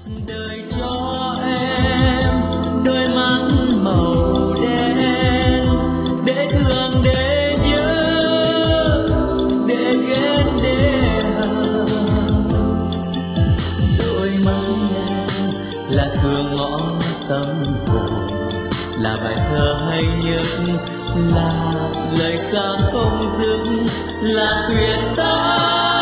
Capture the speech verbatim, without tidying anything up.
đời cho em đôi mắt màu đen để thương để nhớ để ghét để hờn. Đôi mắt em là cửa ngõ tâm hồn, là bài thơ hay nhất, là lời ca không dứt, là tuyệt tác